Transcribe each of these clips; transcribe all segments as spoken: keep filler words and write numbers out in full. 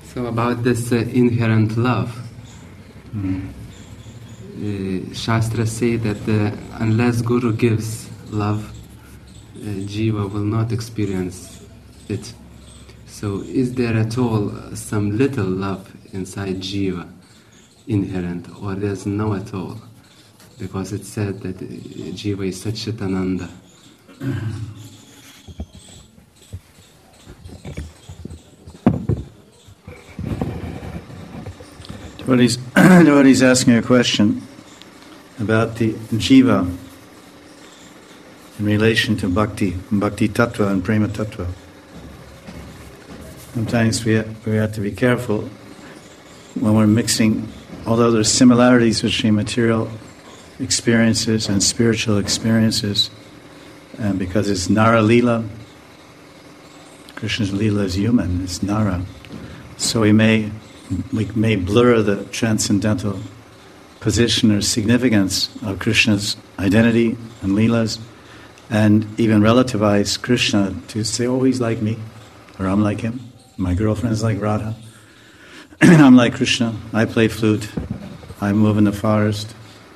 So about this uh, inherent love, Mm. uh, Shastras say that uh, unless Guru gives love, uh, Jiva will not experience it. So is there at all some little love inside Jiva, inherent, or there's no at all? Because it's said that uh, Jiva is Satchitananda. Devotee's, devotee's asking a question about the jiva in relation to bhakti, bhakti tattva and prema tattva. Sometimes we have, we have to be careful when we're mixing, although there's similarities between material experiences and spiritual experiences, and because it's Nara Leela, Krishna's Leela is human, it's Nara. So we may we may blur the transcendental position or significance of Krishna's identity and Leelas, and even relativize Krishna to say, oh, he's like me, or I'm like him, my girlfriend's like Radha, I'm like Krishna, I play flute, I move in the forest.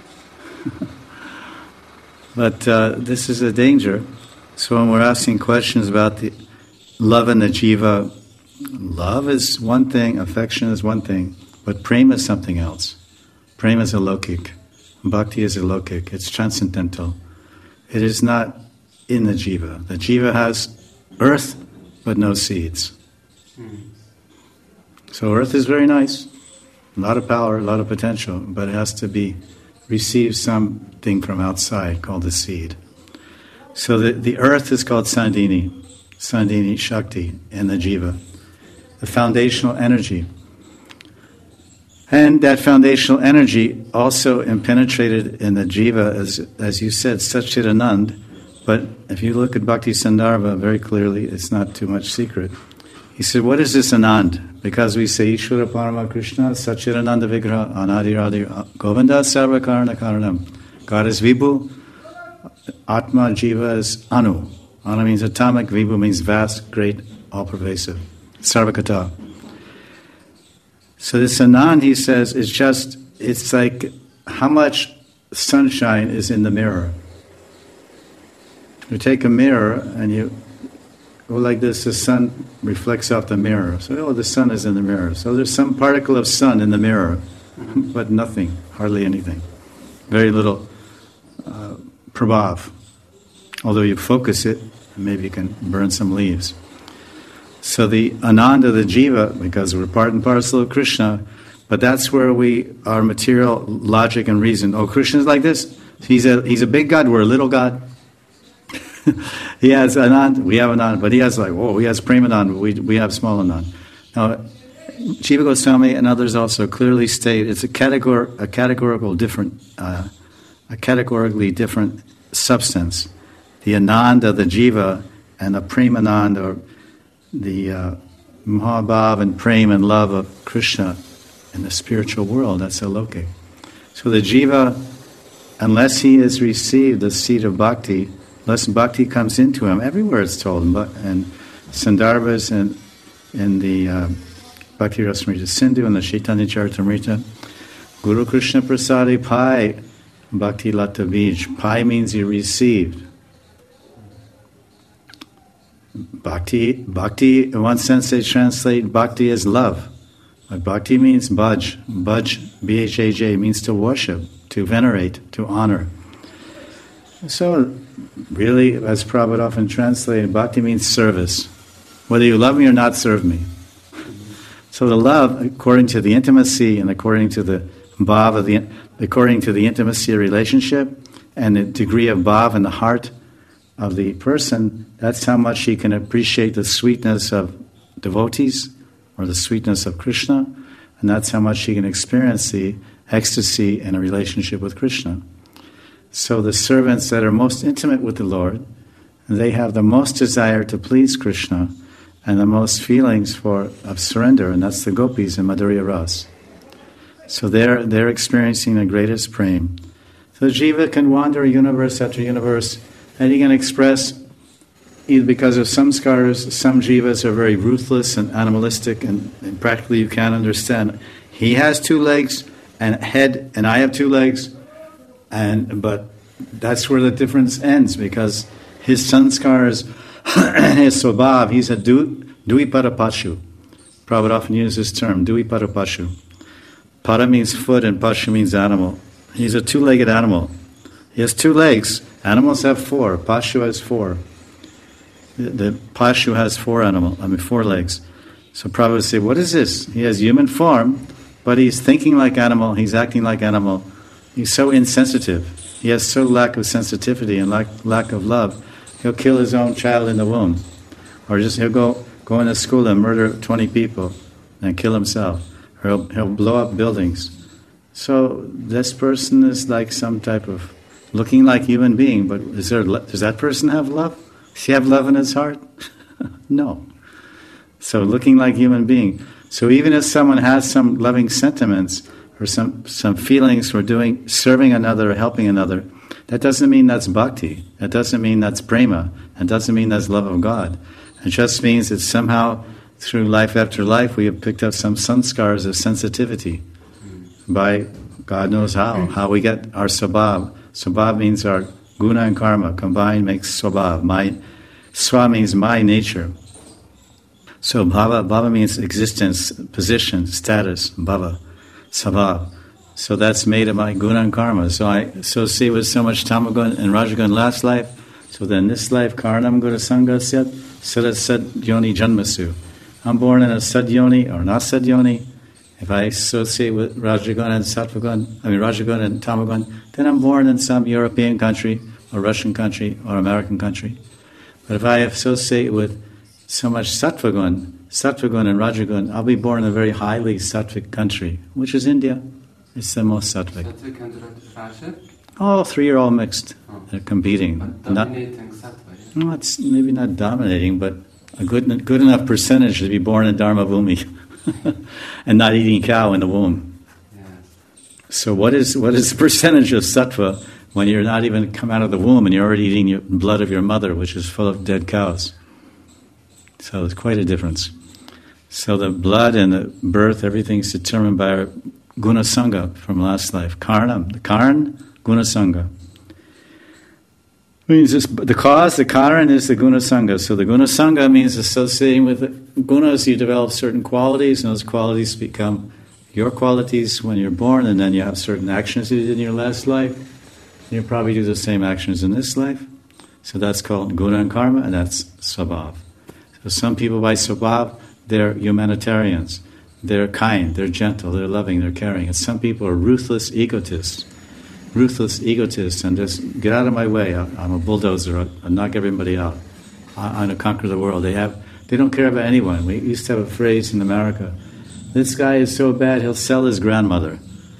But uh, this is a danger. So when we're asking questions about the love and the jiva, love is one thing, affection is one thing, but prema is something else. Prema is alokik, bhakti is alokik, it's transcendental. It is not in the jiva. The jiva has earth, but no seeds. Mm. So earth is very nice, a lot of power, a lot of potential, but it has to be receive something from outside called the seed. So the, the earth is called Sandini, Sandini Shakti in the jiva, the foundational energy. And that foundational energy also impenetrated in the jiva, as, as you said, Satchitanand. But if you look at Bhakti Sandarbha very clearly, it's not too much secret. He said, what is this Anand? Because we say Ishvara Parama Krishna, Satchitananda Vigraha, Anadi Radhi Govinda Sarva Karana Karanam. God is Vibhu, Atma Jiva is Anu. Anu means atomic, Vibhu means vast, great, all-pervasive. Sarvakata. So this Anand, he says, is just, it's like how much sunshine is in the mirror. You take a mirror and you go like this, the sun reflects off the mirror. So, oh, the sun is in the mirror. So there's some particle of sun in the mirror, but nothing, hardly anything. Very little uh, prabhav. Although you focus it, maybe you can burn some leaves. So the Ananda, the jiva, because we're part and parcel of Krishna, but that's where we, our material logic and reason, oh, Krishna's like this, he's a he's a big God, we're a little God. He has Anand, we have Anand, but he has like, oh, he has Premanand, we we have small Anand. Now, Jiva Goswami and others also clearly state it's a categor a categorical different, uh, a categorically different substance. The Ananda, the jiva, and the Premanand, or the uh, Mahabhav and Prema and love of Krishna in the spiritual world, that's alokik. So the jiva, unless he has received the seed of bhakti, unless bhakti comes into him, everywhere it's told, and Sandarbhas and in the uh, Bhakti Rasamrita Sindhu and the Chaitanya Charitamrita, Guru Krishna Prasadi Pai Bhakti Lata Bij. Pai means he received. Bhakti, bhakti, in one sense they translate bhakti as love. But bhakti means bhaj. Bhaj, B H A J, means to worship, to venerate, to honor. So, really, as Prabhupada often translated, bhakti means service. Whether you love me or not, serve me. So the love, according to the intimacy and according to the bhav of the, according to the intimacy of relationship and the degree of bhav in the heart of the person, that's how much he can appreciate the sweetness of devotees or the sweetness of Krishna, and that's how much he can experience the ecstasy in a relationship with Krishna. So the servants that are most intimate with the Lord, they have the most desire to please Krishna and the most feelings for of surrender, and that's the gopis in Madhurya Ras. So they're they're experiencing the greatest prema. So Jiva can wander universe after universe, and he can express either because of samskaras, some jivas are very ruthless and animalistic, and, and practically you can't understand. He has two legs and head, and I have two legs, and but that's where the difference ends, because his sanskars, his swabhav, he's a du, dviparapashu. Prabhupada often uses this term, dviparapashu. Para means foot and pashu means animal. He's a two-legged animal. He has two legs. Animals have four. Pashu has four. The, the pashu has four animal. I mean four legs. So Prabhupada would say, what is this? He has human form, but he's thinking like animal. He's acting like animal. He's so insensitive. He has so lack of sensitivity and lack lack of love. He'll kill his own child in the womb, or just he'll go go into school and murder twenty people and kill himself. Or he'll he'll blow up buildings. So this person is like some type of looking like human being, but is there, does that person have love? Does he have love in his heart? No. So looking like human being. So even if someone has some loving sentiments or some, some feelings for doing, serving another or helping another, that doesn't mean that's bhakti. That doesn't mean that's prema. That doesn't mean that's love of God. It just means that somehow through life after life we have picked up some sanskars of sensitivity by God knows how, how we get our swabhav. Swabhav means our guna and karma combined makes swabhav. My swa means my nature. So bhava, bhava means existence, position, status, bhava, swabhav. So that's made of my guna and karma. So I associate with so much tamagun and rajagun last life. So then this life, karanam guna sangha syat, sadat sad yoni janmasu. I'm born in a sad yoni or not sad yoni. If I associate with Rajagun and Sattvagun, I mean Rajagun and Tamagun, then I'm born in some European country, or Russian country, or American country. But if I associate with so much Sattvagun, Sattvagun and Rajagun, I'll be born in a very highly Sattvic country, which is India. It's the most Sattvic. Sattvic and Rajasic? All three are all mixed. Oh. They're competing. But dominating Sattva, yeah. No, it's maybe not dominating, but a good good enough percentage to be born in Dharma Bhumi. And not eating cow in the womb. Yes. So what is what is the percentage of sattva when you're not even come out of the womb and you're already eating your blood of your mother, which is full of dead cows? So it's quite a difference. So the blood and the birth, everything's determined by our guna sangha from last life. Karnam, the karn, guna sangha. Means this, the cause, the karan is the guna sangha. So the guna sangha means associating with the gunas. You develop certain qualities, and those qualities become your qualities when you're born, and then you have certain actions you did in your last life. And you probably do the same actions in this life. So that's called guna and karma, and that's swabhav. So some people by swabhav, they're humanitarians. They're kind, they're gentle, they're loving, they're caring. And some people are ruthless egotists. Ruthless egotists, and just get out of my way. I'm a bulldozer. I'll knock everybody out. I'm going to conquer the world. They have, they don't care about anyone. We used to have a phrase in America: "This guy is so bad, he'll sell his grandmother."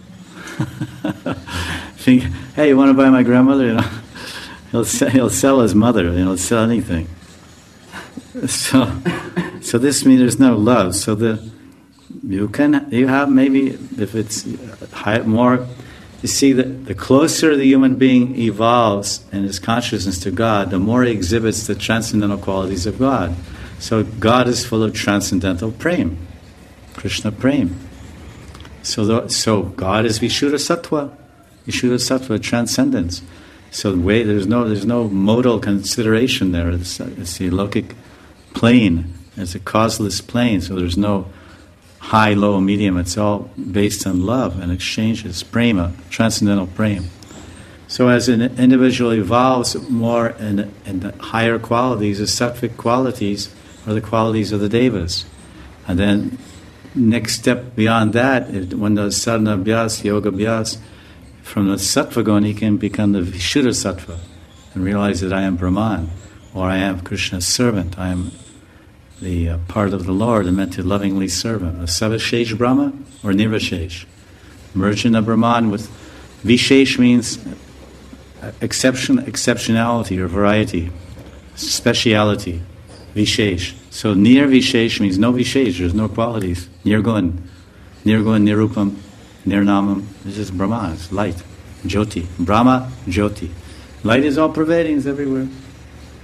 Think, hey, you want to buy my grandmother? You know, he'll sell, he'll sell his mother. You know, he'll sell anything. So, so this means there's no love. So the you can you have maybe if it's high, more. You see, that the closer the human being evolves in his consciousness to God, the more he exhibits the transcendental qualities of God. So God is full of transcendental prem, Krishna prem. So, the, so God is Vishuddha Sattva, Vishuddha Sattva, transcendence. So the way there's no there's no modal consideration there. It's, it's the lokic plane. It's a causeless plane. So there's no high, low, medium. It's all based on love and exchanges, prema, transcendental prema. So as an individual evolves more in, in the higher qualities, the sattvic qualities are the qualities of the devas. And then next step beyond that, when the sadhana abhyas, yoga abhyas, from the sattva gun, he can become the Vishuddha Sattva and realize that I am Brahman, or I am Krishna's servant, I am the uh, part of the Lord and meant to lovingly serve Him. A Savashesh Brahma or Nirvashesh. Merging of Brahman with Vishesh means exception, exceptionality or variety, speciality, Vishesh. So Nir Vishesh means no Vishesh, there's no qualities. Nirgun, Nirgun, Nirupam, Nirnamam. This is Brahman, it's light. Jyoti. Brahma, Jyoti. Light is all pervading, it's everywhere.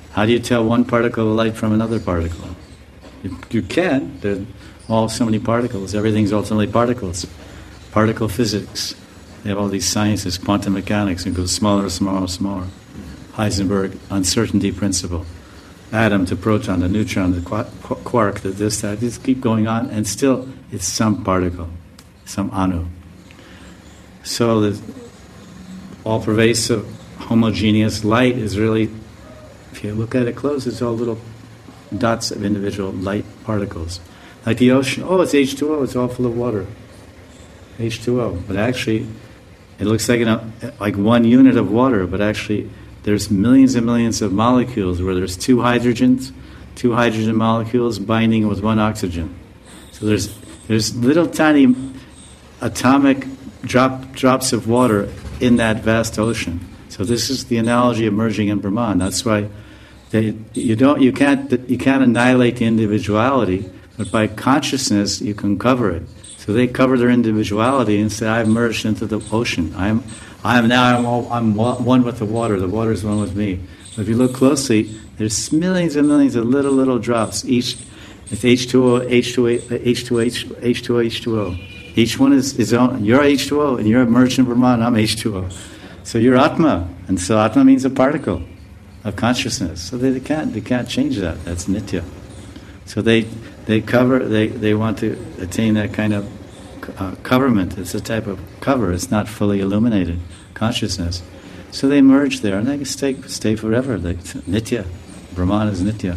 How do you tell one particle of light from another particle? You, you can. There are all so many particles. Everything's ultimately particles. Particle physics. They have all these sciences, quantum mechanics, and goes smaller, smaller, smaller. Heisenberg uncertainty principle. Atom to proton, the neutron, the quark, the this, that. Just keep going on, and still it's some particle, some anu. So the all-pervasive, homogeneous light is really, if you look at it close, it's all little dots of individual light particles. Like the ocean, oh, it's H two O, it's all full of water. H two O. But actually, it looks like, an, like one unit of water, but actually there's millions and millions of molecules where there's two hydrogens, two hydrogen molecules binding with one oxygen. So there's there's little tiny atomic drop drops of water in that vast ocean. So this is the analogy of merging in Brahman. That's why they, you don't you can't you can't annihilate the individuality, but by consciousness you can cover it. So they cover their individuality and say, "I've merged into the ocean. I'm I am now I'm, all, I'm one with the water. The water is one with me." But if you look closely, there's millions and millions of little little drops. Each it's H two O, H two O, H two O, H two O, H two O. Each one is his own. You're H two O, and you're merged in Brahman. I'm H two O. So you're Atma, and so Atma means a particle of consciousness. So they, they can't they can't change that. That's nitya. So they they cover they, they want to attain that kind of uh, coverment. It's a type of cover. It's not fully illuminated consciousness. So they merge there, and they can stay stay forever. They, nitya, Brahman is nitya.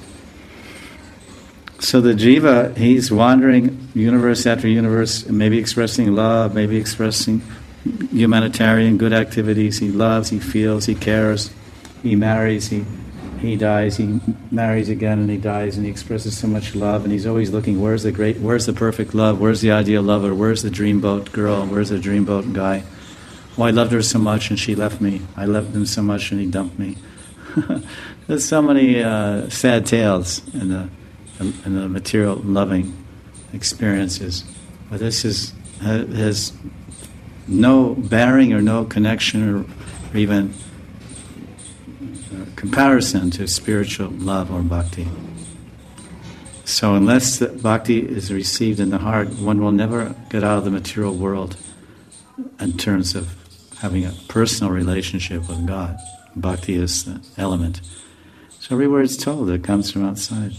So the jiva, he's wandering universe after universe, maybe expressing love, maybe expressing humanitarian good activities. He loves, he feels, he cares, he marries, he he dies, he marries again, and he dies, and he expresses so much love, and he's always looking, where's the great, where's the perfect love, where's the ideal lover, where's the dreamboat girl, where's the dreamboat guy? Oh, I loved her so much and she left me. I loved him so much and he dumped me. There's so many uh, sad tales in the in the material loving experiences, but this is has no bearing or no connection or, or even uh, comparison to spiritual love or bhakti. So unless the bhakti is received in the heart, one will never get out of the material world in terms of having a personal relationship with God. Bhakti is the element. So every word is told, it comes from outside.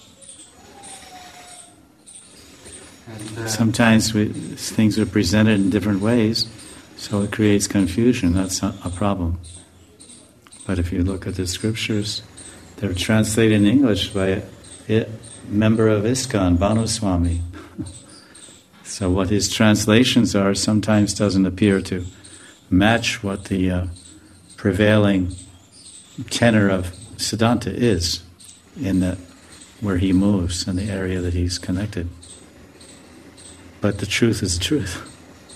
And, uh, Sometimes we, things are presented in different ways, so it creates confusion. That's not a problem. But if you look at the scriptures, they're translated in English by a, a member of ISKCON, Bhanu Swami. So what his translations are sometimes doesn't appear to match what the uh, prevailing tenor of Siddhanta is in the, where he moves, in the area that he's connected. But the truth is the truth.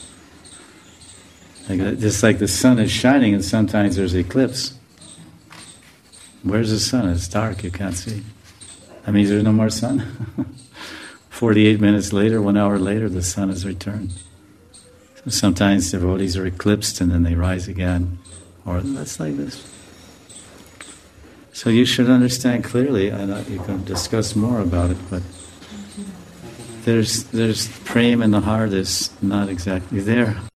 Like, just like the sun is shining and sometimes there's eclipse. Where's the sun? It's dark, you can't see. That means there's no more sun. forty-eight minutes later, one hour later, the sun has returned. So sometimes devotees are eclipsed and then they rise again. Or that's like this. So you should understand clearly, and you can discuss more about it, but there's there's prema in the heart is not exactly there.